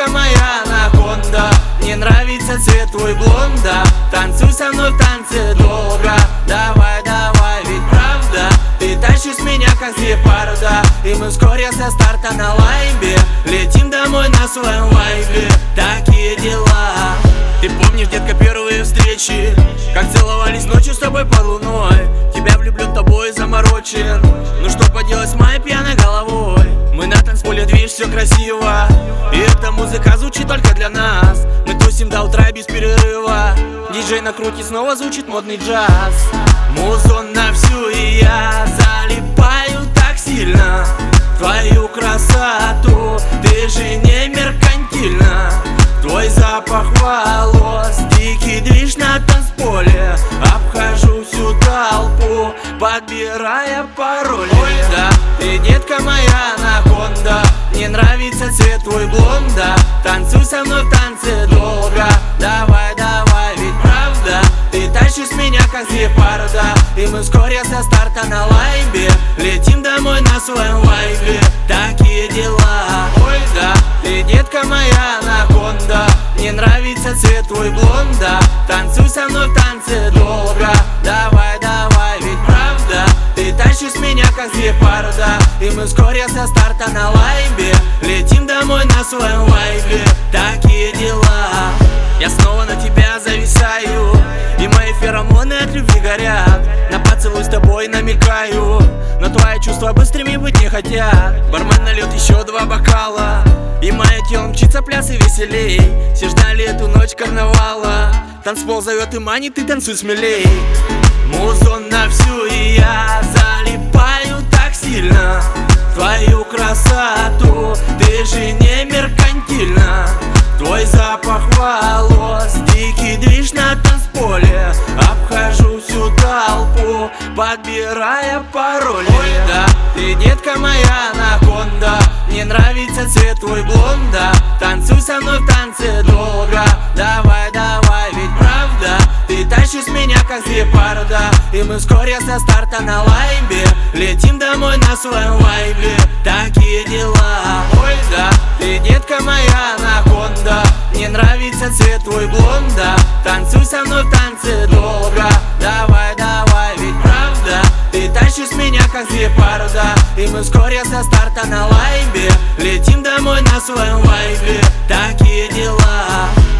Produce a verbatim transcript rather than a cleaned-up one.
детка моя анаконда, мне нравится цвет твой блонда. Танцуй со мной в танце долго, давай, давай, ведь правда ты тащишь меня как гепарда. И мы вскоре со старта на лайбе летим домой на своем вайбе. Такие дела. Ты помнишь, детка, первые встречи, как целовались ночью с тобой под луной? Тебя влюблен, тобой заморочен. Ну что поделать с моей пьяной головой? Мы на танцполе, видишь, все красиво, и эта музыка звучит только для нас. Мы тусим до утра без перерыва. Диджей накрутит, снова звучит модный джаз. Музон на всю, и я залипаю так сильно в твою красоту. Ты же не меркантильна. Твой запах волос, дикий движ на танцполе. Обхожу всю толпу, подбирая пароль. Ой, да, ты детка моя анаконда, мне нравится цвет твой блонда. Танцуй со мной в танце долго, давай, давай, ведь правда ты тащишь меня как гепарда. И мы вскоре со старта на лайбе летим домой на своем вайбе. Такие дела. Ой, да, ты детка моя анаконда, мне нравится цвет твой блонда. Танцуй со мной в танце долго, давай, давай, ведь правда ты тащишь меня как гепарда. И мы вскоре со старта на лайбе летим домой на своем вайбе. Такие дела. Я снова на тебя зависаю, и мои феромоны от любви горят. На поцелуй с тобой намекаю, но твои чувства быстрыми быть не хотят. Бармен нальет еще два бокала, и мое тело мчится пляс и веселей. Все ждали эту ночь карнавала. Танцпол зовет и манит, ты танцуй смелей. Музон на всю, и я залипаю так сильно в твою красоту. Ты же не меркантильна. Твой запах волос, дикий движ на танцполе. Обхожу всю толпу, подбирая пароль. Ой, да, ты детка моя анаконда, мне нравится цвет твой блонда. Танцуй со мной в танце долго, давай, давай, ведь правда ты тащишь меня как гепарда. И мы вскоре со старта на лайбе летим домой на своем вайбе. Такие дела. Ой, да, ты детка моя анаконда, мне нравится цвет твой блонда. Танцуй со мной в танце долго, давай, давай, ведь правда ты тащишь меня как гепарда. И мы вскоре со старта на лайбе летим домой на своем вайбе. Такие дела.